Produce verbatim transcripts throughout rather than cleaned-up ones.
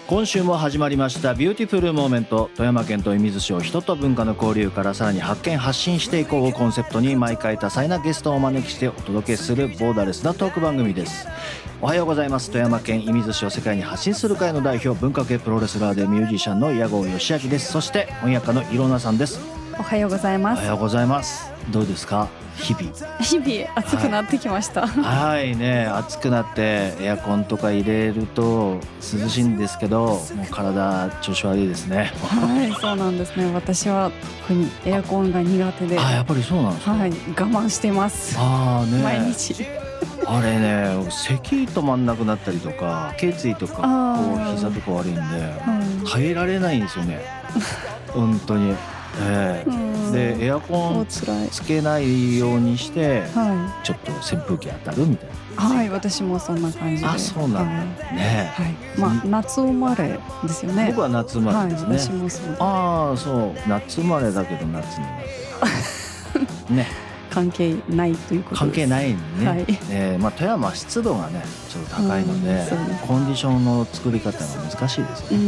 今週も始まりましたビューティフルモーメント。富山県と射水市を人と文化の交流からさらに発見発信していこうをコンセプトに、毎回多彩なゲストをお招きしてお届けするボーダレスなトーク番組です。おはようございます。富山県射水市を世界に発信する会の代表、文化系プロレスラーでミュージシャンの矢後義明です。そして翻訳家のいろなさんです。 おはようございます。 おはようございます。どうですか、日々。 日々暑くなってきました。 はい、はいね、暑くなってエアコンとか入れると涼しいんですけど、もう体調子悪いですね。 はい、そうなんですね。私は特にエアコンが苦手で。 あ、やっぱりそうなんですか。 はい、我慢してます。 あ、ね、 毎日。 あれね、咳止まんなくなったりとか、頸椎とかこう膝とか悪いんで、耐えられないんですよね。本当に。えー、でエアコンつけないようにして、はい、ちょっと扇風機当たるみたいな。 はい、私もそんな感じで。 あ、そうなんだ、はい、ね、はい、 まあ夏生まれですよね。 僕は夏生まれですね。 はい、私もそう。 ああ、そう、夏生まれだけど夏になってね。 関係ないということです。 関係ないね、はい、えーまあ、富山は湿度がねちょっと高いので、うん、コンディションの作り方が難しいですよね。うん、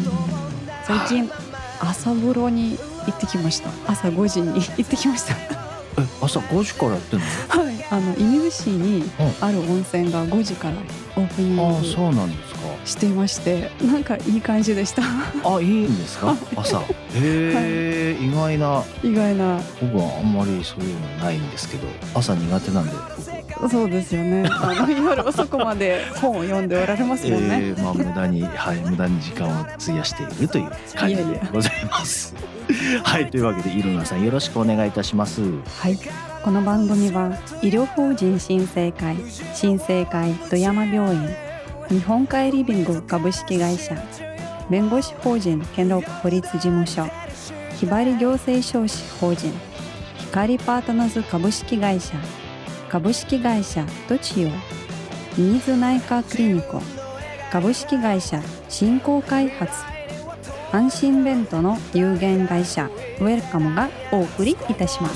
最近朝風呂に行ってきました。朝ごじに行ってきました。 え、朝ごじからやってんの？ はい、あの射水市にある温泉がごじからオープニングしていまして、なんかいい感じでした。 あ、いいんですか、朝。へえ、はい、意外な。 意外な。 僕はあんまりそういうのないんですけど、朝苦手なんで僕。 そうですよね。あの夜遅くまで本を読んでおられますもんね。 えー、まあ無駄に、はい、無駄に時間を費やしているという感じでございます。いやいやはい、というわけでいろなさんよろしくお願いいたします。 はい、この番組は医療法人新生会、新生会富山病院、日本海リビング株式会社、弁護士法人兼六法律事務所、ひばり行政書士法人、光パートナーズ株式会社、株式会社トチオ、ミズ内科クリニコ、株式会社振興開発、安心弁当の有限会社ウェルカムがお送りいたします。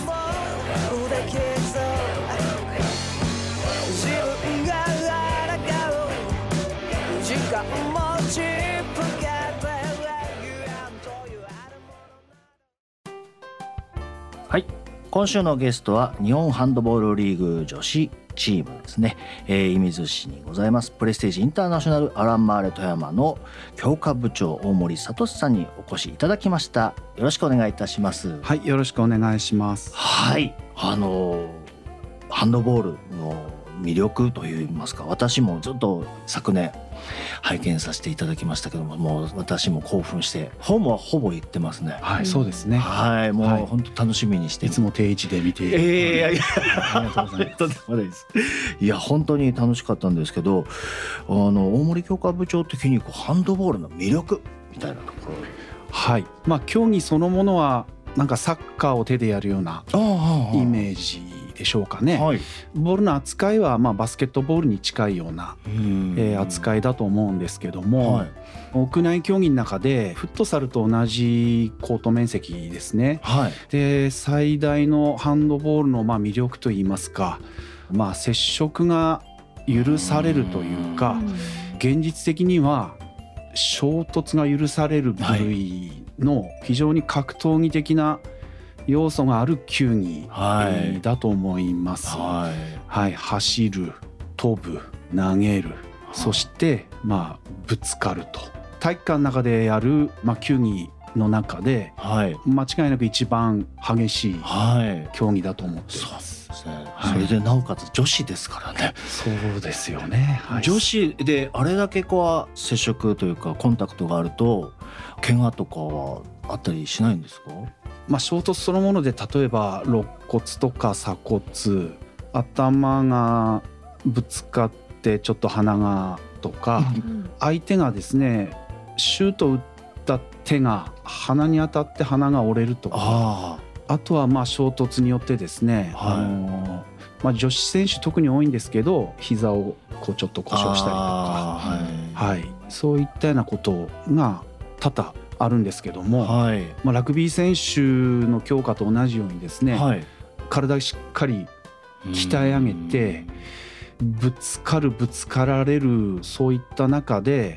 はい、今週のゲストは日本ハンドボールリーグ女子チームですね、えー、射水市にございますプレステージインターナショナルアランマーレ富山の強化部長大森聡さんにお越しいただきました。よろしくお願いいたします。 はい、よろしくお願いします。 はい、あのハンドボールの魅力といいますか、私もずっと昨年拝見させていただきましたけども、もう私も興奮して本はほぼ言ってますね。 はい、そうですね。 はい、もう本当楽しみにして、 いつも定位置で見ている。 えー、いやいやありがとうございます。いや本当に楽しかったんですけど、あの大森強化部長的にこうハンドボールの魅力みたいなところ。 はい、まあ競技そのものはなんかサッカーを手でやるようなイメージでしょうかね。はい、ボールの扱いはまあバスケットボールに近いような、えー、扱いだと思うんですけども、はい、屋内競技の中でフットサルと同じコート面積ですね。はい、で最大のハンドボールのまあ魅力といいますか、まあ、接触が許されるというか、現実的には衝突が許される部類の非常に格闘技的な要素がある球技だと思います。はい、はい、走る、飛ぶ、投げる、そしてまあぶつかると、体育館の中でやるまあ球技の中で間違いなく一番激しい競技だと思っています。 そうですね。それでなおかつ女子ですからね。 そうですよね。 はい、女子であれだけこう接触というかコンタクトがあると怪我とかはあったりしないんですか？ まあ、衝突そのもので例えば肋骨とか鎖骨、頭がぶつかってちょっと鼻がとか、相手がですねシュート打った手が鼻に当たって鼻が折れるとか、 あ, あとはまあ衝突によってですね、はい、あのまあ、女子選手特に多いんですけど膝をこうちょっと故障したりとか、はいはい、そういったようなことが多々あるんですけども、はい、まあ、ラグビー選手の強化と同じようにですね、はい、体しっかり鍛え上げてぶつかるぶつかられる、そういった中で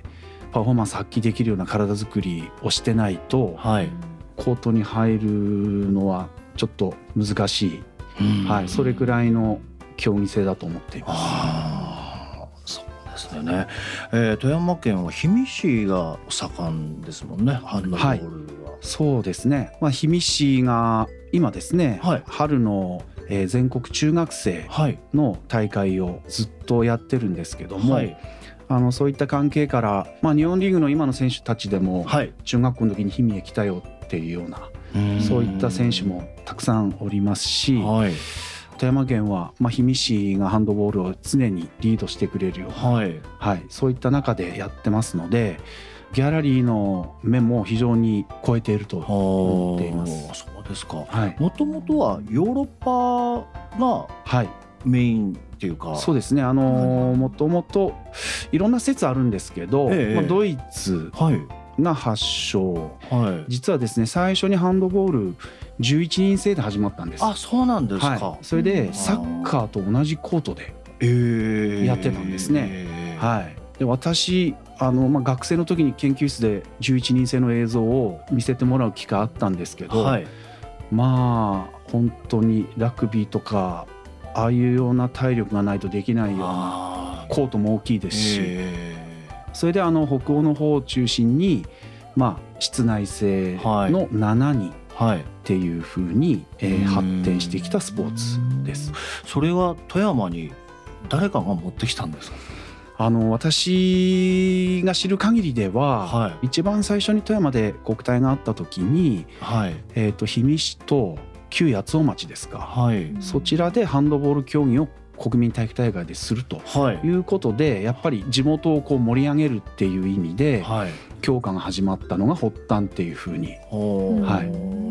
パフォーマンス発揮できるような体作りをしてないと、 はい、 コートに入るのはちょっと難しい、 うんはい、それくらいの競技性だと思っています。 あ、そうですね、えー、富山県は氷見市が盛んですもんね、ハンドボールは。はい、 そうですね、まあ、氷見市が今ですね、はい、春のえー、全国中学生の大会をずっとやってるんですけども、はい、あのそういった関係から、まあ、日本リーグの今の選手たちでも、はい、中学校の時に氷見へ来たよっていうようなそういった選手もたくさんおりますし、はい、富山県は、まあ、氷見市がハンドボールを常にリードしてくれるような、はいはい、そういった中でやってますので、ギャラリーの目も非常に超えていると思っています。 そうですか。もともとはヨーロッパがメインっていうか、 はい、そうですね、あのー、もともといろんな説あるんですけど、ええまあ、ドイツが発祥、はい、実はですね最初にハンドボールじゅういちにん制で始まったんです。 あ、そうなんですか。はい、 それでサッカーと同じコートでやってたんですね。えーはい、で私あの、まあ、学生の時に研究室でじゅういちにん制の映像を見せてもらう機会あったんですけど、はい、まあ本当にラグビーとかああいうような体力がないとできないようなコートも大きいですし、それであの北欧の方を中心に、まあ、室内製のしちにんっていう風に、えー、発展してきたスポーツです。 それは富山に誰かが持ってきたんですか？ あの私が知る限りでは、はい、一番最初に富山で国体があった時に、はいえー、と氷見市と旧八尾町ですか、はい、そちらでハンドボール競技を国民体育大会でするということで、はい、やっぱり地元をこう盛り上げるっていう意味で、はい、強化が始まったのが発端っていうふうに、はい、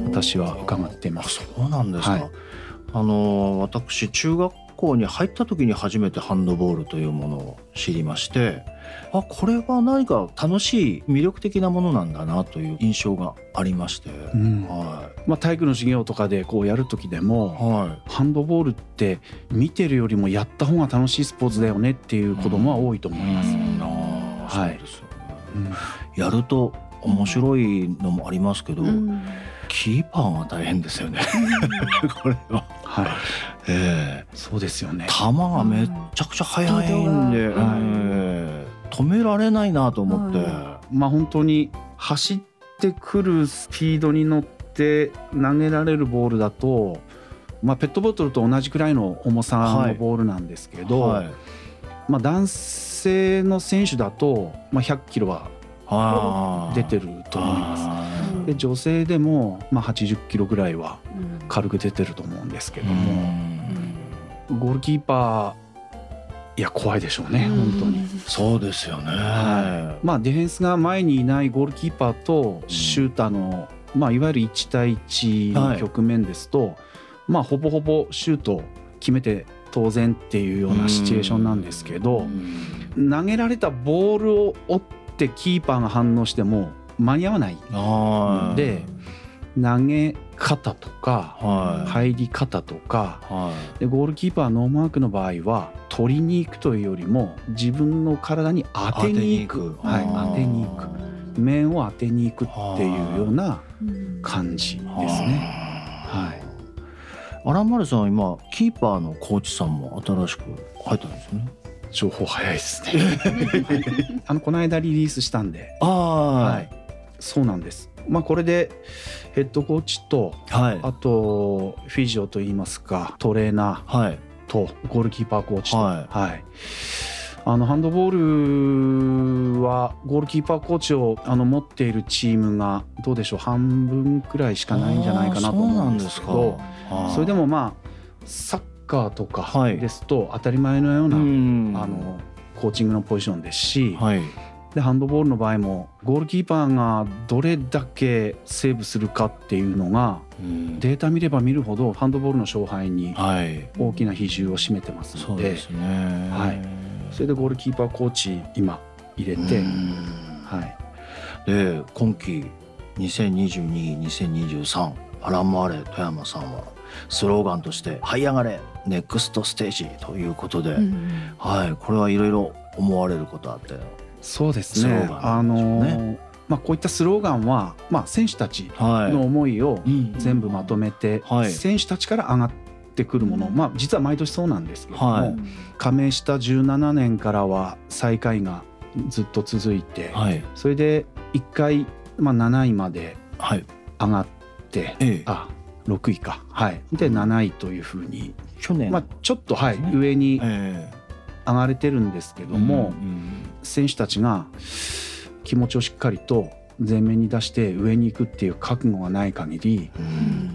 私は伺っています。 そうなんですか。はい、あの私中学校に入った時に初めてハンドボールというものを知りまして、あ、これは何か楽しい魅力的なものなんだなという印象がありまして、うんはいまあ、体育の授業とかでこうやる時でも、はい、ハンドボールって見てるよりもやった方が楽しいスポーツだよねっていう子供は多いと思います。うんあそうですよね。うん、やると面白いのもありますけど、うんキーパーが大変ですよねこれは、はいえー、 そうですよね。 球がめっちゃくちゃ速いんで、うんえー、止められないなと思って、 まあ本当に走ってくるスピードに乗って投げられるボールだと、まあ、ペットボトルと同じくらいの重さのボールなんですけど、はいはいまあ、男性の選手だと、まあ、ひゃっキロは出てると思います。で女性でもまあはちじゅっキロぐらいは軽く出てると思うんですけども、うん、ゴールキーパーいや怖いでしょうね、うん、本当に。 そうですよね、 はいまあ、ディフェンスが前にいないゴールキーパーとシューターの、まあ、いわゆるいち対いちの局面ですと、はいまあ、ほぼほぼシュート決めて当然っていうようなシチュエーションなんですけど、投げられたボールを追ってキーパーが反応しても間に合わないので、投げ方とか、はい、入り方とか、はい、でゴールキーパーノーマークの場合は取りに行くというよりも自分の体に当てに行く、はい、当てに行く面を当てに行くっていうような感じですね。はい、 アランマルさんは今キーパーのコーチさんも新しく入ったんですよね。 情報早いですねあのこの間リリースしたんで。あ、はい、そうなんです。まあ、これでヘッドコーチと、はい、あとフィジオといいますかトレーナーとゴールキーパーコーチと、はいはい、あのハンドボールはゴールキーパーコーチをあの持っているチームがどうでしょう半分くらいしかないんじゃないかなと思うんですけど、それでもまあサッカーとかですと当たり前のような、はい、あのコーチングのポジションですし、はいでハンドボールの場合もゴールキーパーがどれだけセーブするかっていうのが、うん、データ見れば見るほどハンドボールの勝敗に大きな比重を占めてますので、はい、そうですね、はい、それでゴールキーパーコーチ今入れて、はい、 で今季にせんにじゅうに、にせんにじゅうさんアランマーレ富山さんはスローガンとして這い上がれネクストステージということで、うんはい、これはいろいろ思われることあってそうですね。あのーまあ、こういったスローガンは、まあ、選手たちの思いを全部まとめて、はい、選手たちから上がってくるもの、はい、まあ、実は毎年そうなんですけども、はい、加盟したじゅうななねんからは最下位がずっと続いて、はい、それでいっかい、まあ、なないまで上がって、はい、あろくいか、はい、でなないというふうに去年、まあ、ちょっと、はい、上に上がれてるんですけども、うんうん、選手たちが気持ちをしっかりと前面に出して上に行くっていう覚悟がない限り、うん、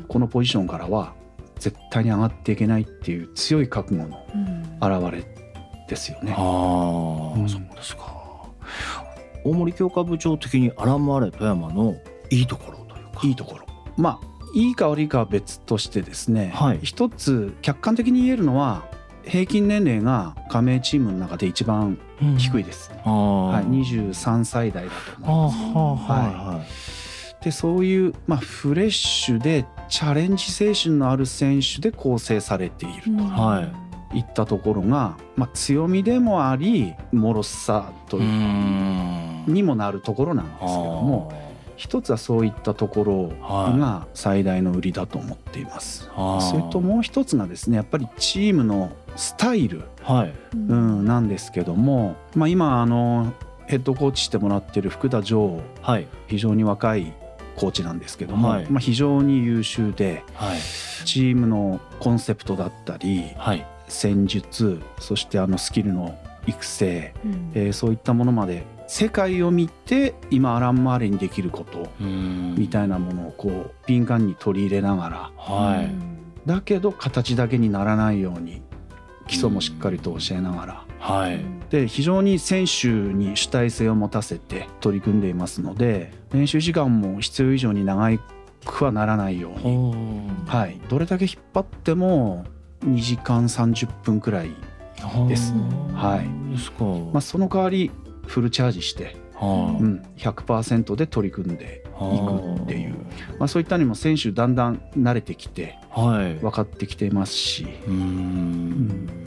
このポジションからは絶対に上がっていけないっていう強い覚悟の表れですよね。 うん、ああ、うん、そうですか。大森強化部長的にアラムアレ富山のいいところというか、 いいところ、まあいいか悪いかは別としてですね、はい、一つ客観的に言えるのは平均年齢が加盟チームの中で一番低いです、うん、はい、にじゅうさんさい代だと思います。はあはあはい、でそういう、まあ、フレッシュでチャレンジ精神のある選手で構成されていると、うん、いったところが、まあ、強みでもあり脆さというにもなるところなんですけども、一つはそういったところが最大の売りだと思っています。はい、それともう一つがですね、やっぱりチームのスタイル、はい、うん、なんですけども、まあ、今あのヘッドコーチしてもらっている福田城、はい、非常に若いコーチなんですけども、はい、まあ、非常に優秀で、はい、チームのコンセプトだったり、はい、戦術、そしてあのスキルの育成、うん、えー、そういったものまで世界を見て今アラン・マーレにできることみたいなものをこう敏感に取り入れながら、はい、だけど形だけにならないように基礎もしっかりと教えながら、はい、で非常に選手に主体性を持たせて取り組んでいますので、練習時間も必要以上に長くはならないように、はい、どれだけ引っ張ってもにじかんさんじゅっぷんくらいです。はい、ですか。まあ、その代わりフルチャージして、はあ、うん、ひゃくパーセント で取り組んでいくっていう、まあ、そういったにも選手だんだん慣れてきて、はい、分かってきていますし、うーん、うん、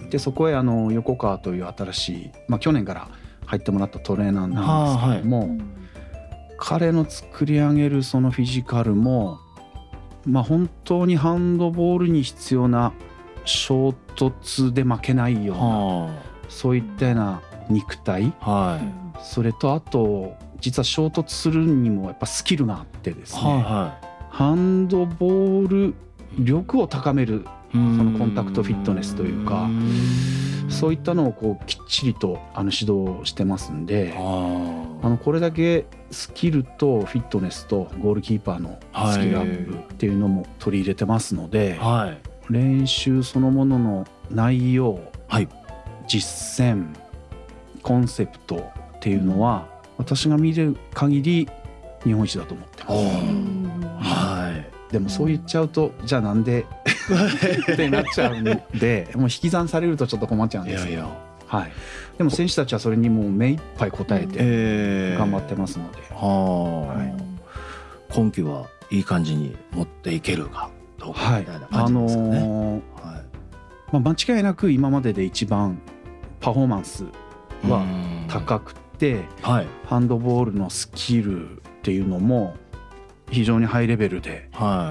でそこへあの横川という新しい、まあ、去年から入ってもらったトレーナーなんですけども、はあ、はい、彼の作り上げるそのフィジカルも、まあ、本当にハンドボールに必要な衝突で負けないような、はあ、そういったような肉体、はい、それとあと実は衝突するにもやっぱスキルがあってですね、はいはい、ハンドボール力を高めるそのコンタクトフィットネスというか、うそういったのをこうきっちりとあの指導してますんで、あのこれだけスキルとフィットネスとゴールキーパーのスキルアップっていうのも取り入れてますので、はい、練習そのものの内容、はい、実践、コンセプトっていうのは私が見る限り日本一だと思ってます。はい、でもそう言っちゃうとじゃあなんでってなっちゃうんで、もう引き算されるとちょっと困っちゃうんですけど、いやいや、はい、でも選手たちはそれにもう目いっぱい応えて頑張ってますので、えーはい、 今季はいい感じに持っていけるかどうかみたいな感じですかね。はい、あのーはい、 まあ、間違いなく今までで一番パフォーマンスは高くて、はい、ハンドボールのスキルっていうのも非常にハイレベルで、はい、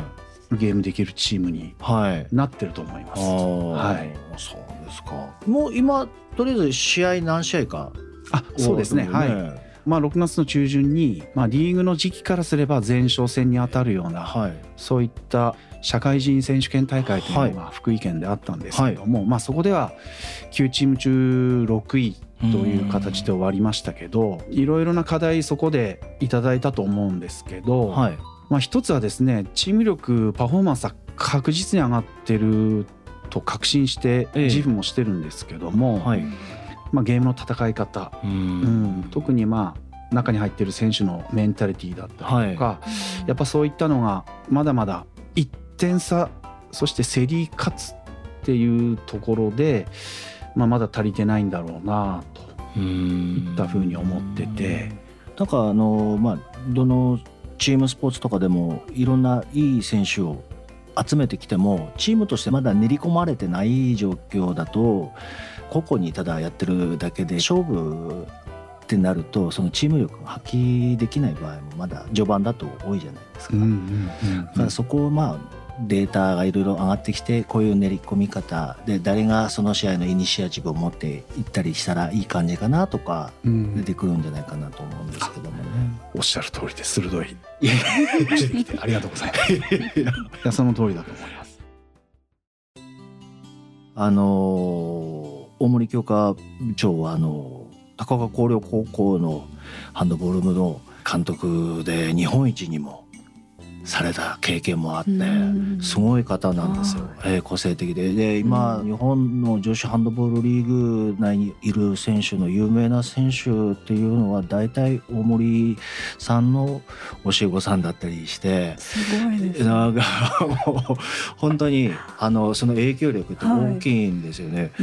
ゲームできるチームになってると思います。はい、 そうですか。もう今とりあえず試合何試合か。 あ、そうですね。はい。まあ、ろくがつの中旬に、まあ、リーグの時期からすれば前哨戦に当たるような、はい、そういった社会人選手権大会というのが福井県であったんですけども、はい、まあ、そこではきゅうチーム中ろくいという形で終わりましたけど、いろいろな課題そこでいただいたと思うんですけど、はい、まあ、一つはですね、チーム力パフォーマンスは確実に上がってると確信して自負もしてるんですけども、ええ、はい、まあ、ゲームの戦い方、うん、うん、特にまあ中に入っている選手のメンタリティーだったりとか、はい、やっぱそういったのがまだまだいってんさ、そして競り勝つっていうところで、まあ、まだ足りてないんだろうなといったふうに思ってて、 なんかあの、まあ、どのチームスポーツとかでもいろんないい選手を集めてきてもチームとしてまだ練り込まれてない状況だと個々にただやってるだけで勝負ってなるとそのチーム力が発揮できない場合もまだ序盤だと多いじゃないですか、うんうんうんうん、だからそこをまあデータがいろいろ上がってきてこういう練り込み方で誰がその試合のイニシアチブを持っていったりしたらいい感じかなとか出てくるんじゃないかなと思うんですけどもね、 うん、おっしゃる通りで鋭い指摘でありがとうございますいやその通りだと思います。 あの大森教科部長はあの高岡工業高校のハンドボール部の監督で日本一にもされた経験もあってすごい方なんですよ、えー、個性的で、で今日本の女子ハンドボールリーグ内にいる選手の有名な選手っていうのは大体大森さんの教え子さんだったりして、 すごいですね、 なんかもう本当にあのその影響力って大きいんですよね、はい、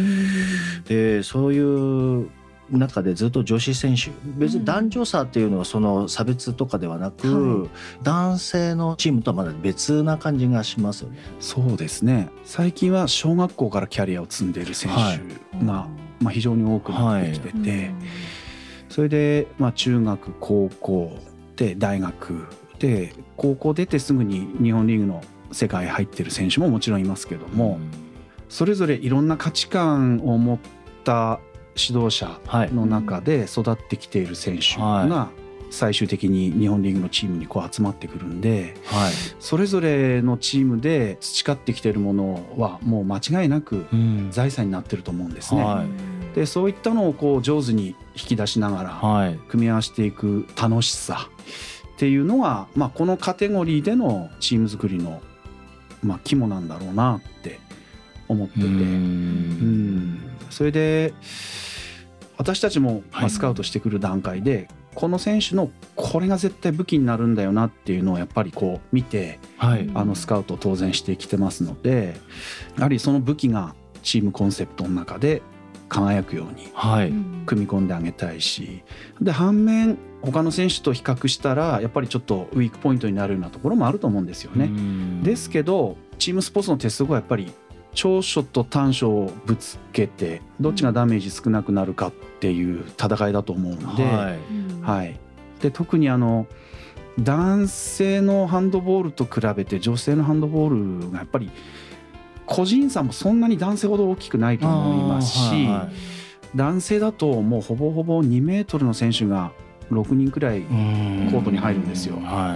でそういう中でずっと女子選手、別に男女差っていうのはその差別とかではなく、うん、男性のチームとはまだ別な感じがしますよね。 そうですね、最近は小学校からキャリアを積んでいる選手が、はいまあ、非常に多くなってきてて、はい、それで、まあ、中学高校で大学で高校出てすぐに日本リーグの世界入ってる選手ももちろんいますけども、うん、それぞれいろんな価値観を持った指導者の中で育ってきている選手が最終的に日本リーグのチームにこう集まってくるんで、はい、それぞれのチームで培ってきているものはもう間違いなく財産になってると思うんですね、はい、でそういったのをこう上手に引き出しながら組み合わせていく楽しさっていうのが、まあ、このカテゴリーでのチーム作りのまあ肝なんだろうなって思ってて、うんうんそれで私たちもスカウトしてくる段階で、はい、この選手のこれが絶対武器になるんだよなっていうのをやっぱりこう見て、はい、あのスカウトを当然してきてますので、やはりその武器がチームコンセプトの中で輝くように組み込んであげたいし、で反面他の選手と比較したらやっぱりちょっとウィークポイントになるようなところもあると思うんですよね。ですけどチームスポーツの鉄則はやっぱり長所と短所をぶつけてどっちがダメージ少なくなるかっていう戦いだと思うので、はいはい、で特にあの男性のハンドボールと比べて女性のハンドボールがやっぱり個人差もそんなに男性ほど大きくないと思いますし、はいはい、男性だともうほぼほぼにメートルの選手がろくにんくらいコートに入るんですよ、はい、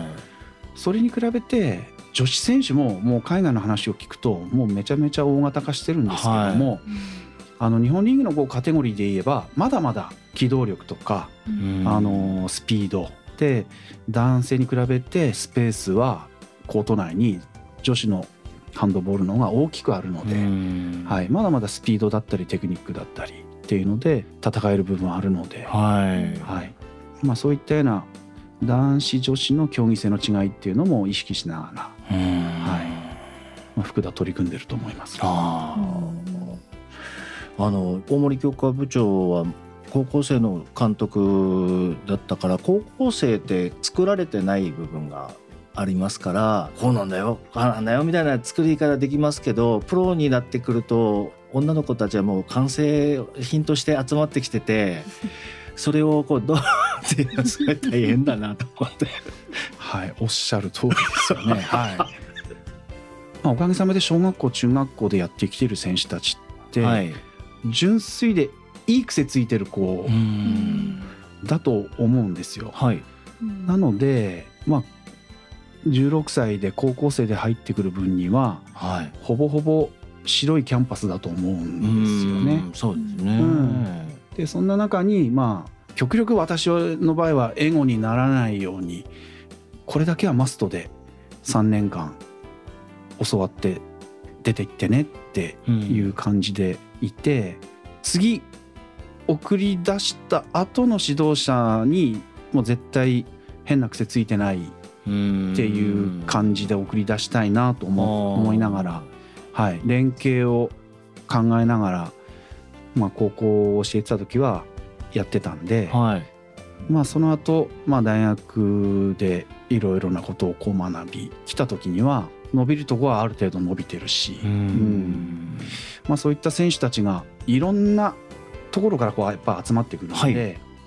それに比べて女子選手ももう海外の話を聞くともうめちゃめちゃ大型化してるんですけども、はい、あの日本リーグのこうカテゴリーで言えばまだまだ機動力とか、うん、あのスピードで男性に比べてスペースはコート内に女子のハンドボールの方が大きくあるので、うんはい、まだまだスピードだったりテクニックだったりっていうので戦える部分はあるので、はいはいまあ、そういったような男子女子の競技性の違いっていうのも意識しながら、うんはいまあ、福田取り組んでると思います。ああの大森教科部長は高校生の監督だったから高校生って作られてない部分がありますからこうなんだよああなんだよみたいな作り方できますけどプロになってくると女の子たちはもう完成品として集まってきててそれをこうどうっていうのはすごい大変だなと思ってはいおっしゃる通りですよねはいまあ、おかげさまで小学校中学校でやってきている選手たちって、はい、純粋でいい癖ついてる子だと思うんですよ、はい、なのでまあじゅうろくさいで高校生で入ってくる分には、はい、ほぼほぼ白いキャンパスだと思うんですよね。 うんそうですね、 うんでそんな中にまあ極力私の場合はエゴにならないようにこれだけはマストでさんねんかん教わって出ていってねっていう感じでいて、うん、次送り出した後の指導者にもう絶対変な癖ついてないっていう感じで送り出したいなと 思, 思いながら、はい、連携を考えながらまあ、高校を教えてた時はやってたんで、はいまあ、その後、まあ大学でいろいろなことをこう学び来た時には伸びるとこはある程度伸びてるし、うんうんまあ、そういった選手たちがいろんなところからこうやっぱ集まってくるので、はい、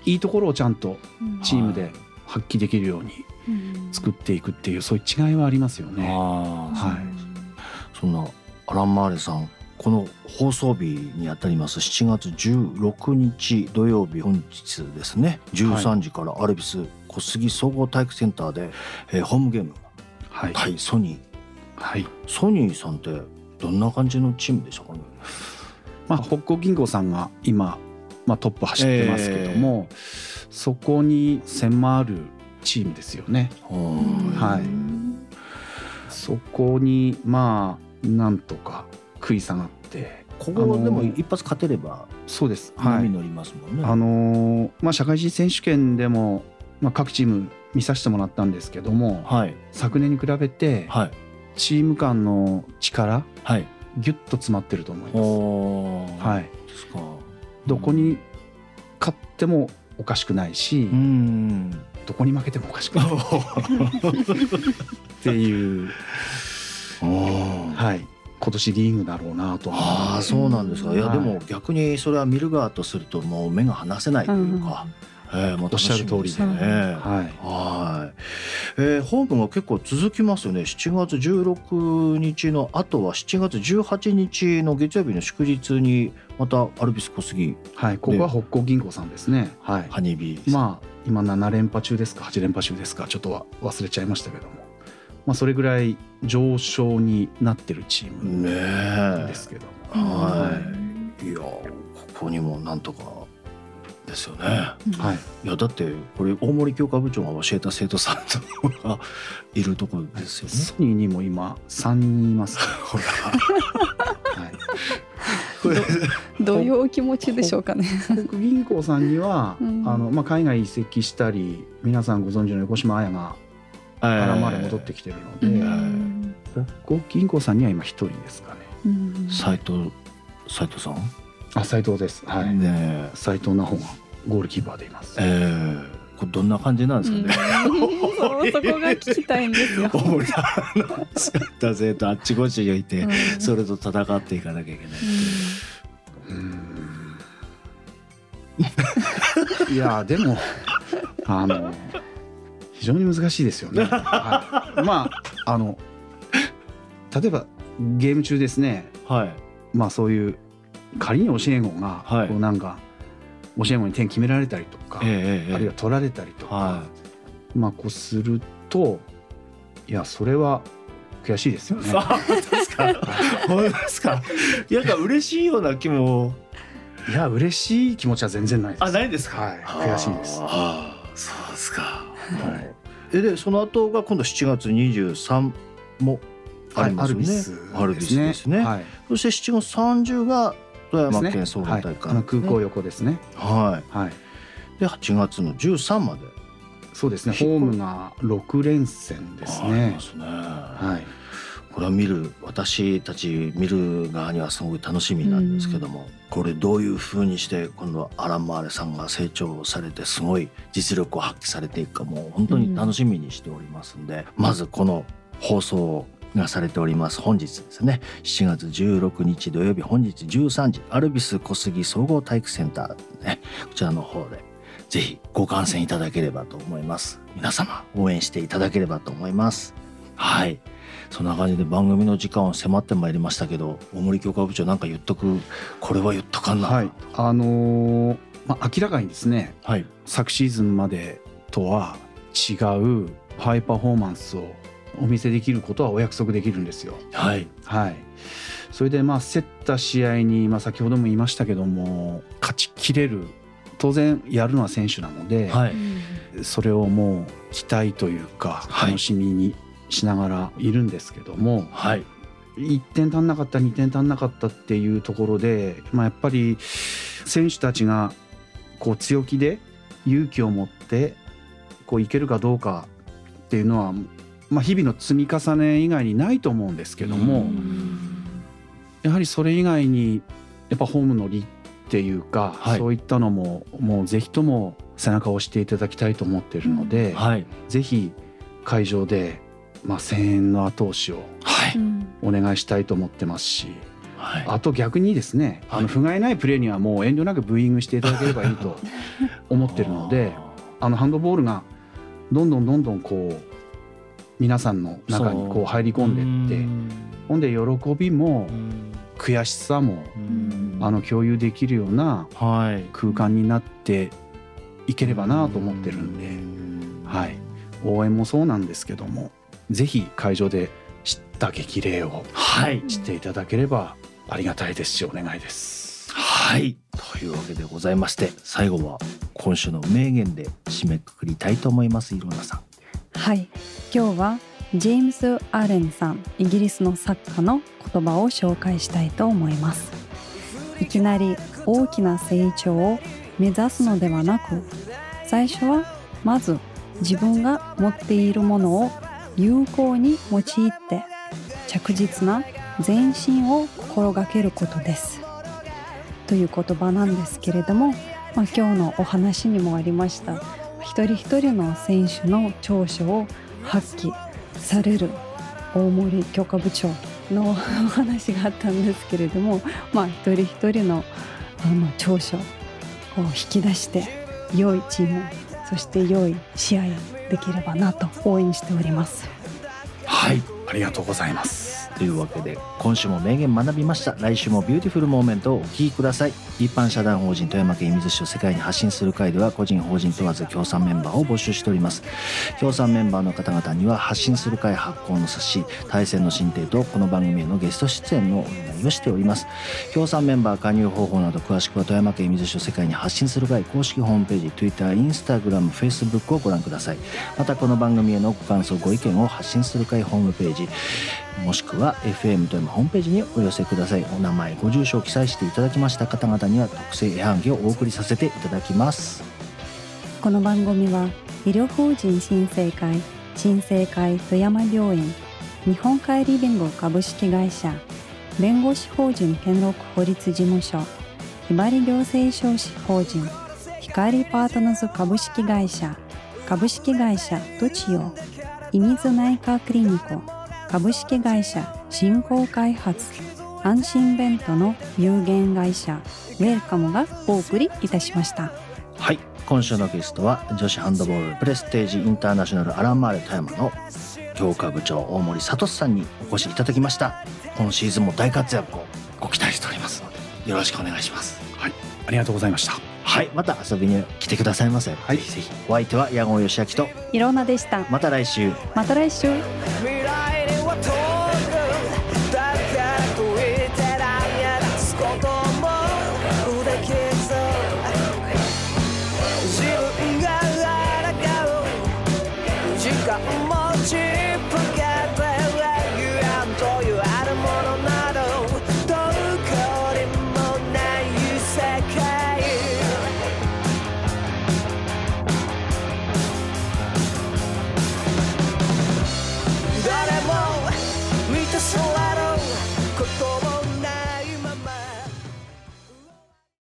いいところをちゃんとチームで発揮できるように作っていくっていう、そういう違いはありますよね。あ、 はい、そんなアラン・マーレさん、この放送日にあたりますしちがつじゅうろくにち土曜日、本日ですね、じゅうさんじからアルビス小杉総合体育センターで、えー、ホームゲーム対、はい、ソニー、はい、ソニーさんってどんな感じのチームでしたかね。 まあ、北光銀行さんが今、まあ、トップ走ってますけども、えー、そこに迫るチームですよね。はい、そこにまあなんとか食い下がって、 ここでも一発勝てればそうです、 波に乗りますもんね。 はい、あのーまあ、社会人選手権でも、まあ、各チーム見させてもらったんですけども、はい、昨年に比べて、はい、チーム間の力、はい、ギュッと詰まってると思います。はい、ですか。どこに勝ってもおかしくないし、うん、どこに負けてもおかしくないっていう、はい、今年リーグだろうなと思います。 ああ、そうなんですか。いや、はい、でも逆にそれは見る側とするともう目が離せないというか、うん、えー、もうおっしゃる通りでね。はい、はい、えー、ホームが結構続きますよね。しちがつじゅうろくにちの後はしちがつじゅうはちにちの月曜日の祝日にまたアルビス小杉、 はい、ここは北光銀行さんですね。はい、 ハニービー、まあ今ななれんぱ中ですかはちれんぱ中ですか、ちょっとは忘れちゃいましたけども、まあ、それぐらい上昇になってるチームですけども、ね、 はい、いやここにもなんとかですよね。はい、いやだってこれ大森教科部長が教えた生徒さんがいるところですよね。 ソニーにも今さんにんいますほら、はい、 ど, どういうお気持ちでしょうかね。 北銀行さんには、うん、あのまあ、海外移籍したり皆さんご存知の横島彩がアランマーレ戻ってきてるので、えー、北銀行さんには今一人ですかね。 斉藤斉藤さん、 あ、斉藤です。はい。ね、斉藤奈穂がゴールキーパーでいます。えー、これどんな感じなんですかね。 そう、そこが聞きたいんですよ。 大森さんだぜとあっちこっちにいて、うん、それと戦っていかなきゃいけない。うんうん、いやでもあの非常に難しいですよね。はい、まああの例えばゲーム中ですね。はい。まあそういう仮に教え子がこうなんか教え子に点決められたりとか、えー、あるいは取られたりとか、はい、まあこうすると、いやそれは悔しいですよね。 本当ですか。本当ですか。いや嬉しいような気も。 いや嬉しい気持ちは全然ないです。 あ、ないですか。 はい、悔しいです。 ああ、そうですか。はい、えでその後が今度しちがつにじゅうさんもありますよね。 アルビスですね。 はい、そしてしちがつさんじゅうが富山県総合大会、 はい、空港横ですね。 はい、はい、ではちがつのじゅうさんまで。 そうですね。ホームがろくれんせんですね。ありますね。 はい、これは見る私たち見る側にはすごい楽しみなんですけども、うん、これどういう風にして今度はアラン・マーレさんが成長されてすごい実力を発揮されていくか、もう本当に楽しみにしておりますんで、うん、まずこの放送がされております本日ですね、しちがつじゅうろくにち土曜日、本日じゅうさんじアルビス小杉総合体育センター、ね、こちらの方でぜひご観戦いただければと思います。皆様応援していただければと思います。はい、そんな感じで番組の時間を迫ってまいりましたけど、大森教科部長なんか言っとく、これは言っとかんな。 はい、あのーまあ、明らかにですね、はい、昨シーズンまでとは違うハイパフォーマンスをお見せできることはお約束できるんですよ。はい、はい、それでまあ競った試合に、まあ、先ほども言いましたけども勝ちきれる、当然やるのは選手なので、はい、それをもう期待というか楽しみにしながらいるんですけども、はい、いってん足んなかったにてん足んなかったっていうところで、まあ、やっぱり選手たちがこう強気で勇気を持ってこういけるかどうかっていうのは、まあ、日々の積み重ね以外にないと思うんですけども、やはりそれ以外にやっぱホームの利っていうか、はい、そういったのももうぜひとも背中を押していただきたいと思っているので、はい、ぜひ会場で、まあ、声援の後押しをお願いしたいと思ってますし、 はい、あと逆にですね、はい、あの不甲斐ないプレーにはもう遠慮なくブーイングしていただければいいと思ってるのであのハンドボールがどんどんどんどんこう皆さんの中にこう入り込んでいってほんで喜びも悔しさもあの共有できるような空間になっていければなと思ってるんで、はい、応援もそうなんですけどもぜひ会場で知った激励をしていただければありがたいですしお願いです。 はい、というわけでございまして最後は今週の名言で締めくくりたいと思います。いろなさん。 はい、今日はジェームス・アレンさんイギリスの作家の言葉を紹介したいと思います。いきなり大きな成長を目指すのではなく最初はまず自分が持っているものを有効に用いて着実な前進を心がけることですという言葉なんですけれども、まあ、今日のお話にもありました一人一人の選手の長所を発揮される大森強化部長のお話があったんですけれども、まあ、一人一人のあの長所を引き出して良いチームそして良い試合できればなと応援しております。 はい、ありがとうございます。 というわけで今週も名言学びました。来週もビューティフルモーメントをお聞きください。一般社団法人富山県射水市を世界に発信する会では個人法人問わず協賛メンバーを募集しております。協賛メンバーの方々には発信する会発行の冊子対戦の進呈とこの番組へのゲスト出演のお願いをしております。協賛メンバー加入方法など詳しくは富山県射水市を世界に発信する会公式ホームページ Twitter、Instagram、Facebook をご覧ください。またこの番組へのご感想ご意見を発信する会ホームページもしくは エフエム 富山ホームページにお寄せください。お名前ご住所を記載していただきました方々には特製絵はがきをお送りさせていただきます。 この番組は医療法人新生会新生会富山病院日本帰り弁護株式会社弁護士法人兼六法律事務所ひばり行政書士法人光パートナーズ株式会社株式会社トチオ射水内科クリニコ株式会社振興開発安心ベントの有限会社ウェルカムがお送りいたしました。 はい、今週のゲストは女子ハンドボールプレステージインターナショナルアランマーレ富山の強化部長大森聡さんにお越しいただきました。今シーズンも大活躍をご期待しておりますのでよろしくお願いします。 はい、ありがとうございました。 はい、また遊びに来てくださいませ。はい、ぜひぜひ。お相手は矢後義明といろんなでした。 また来週。 また来週。自分が抗う時間持ち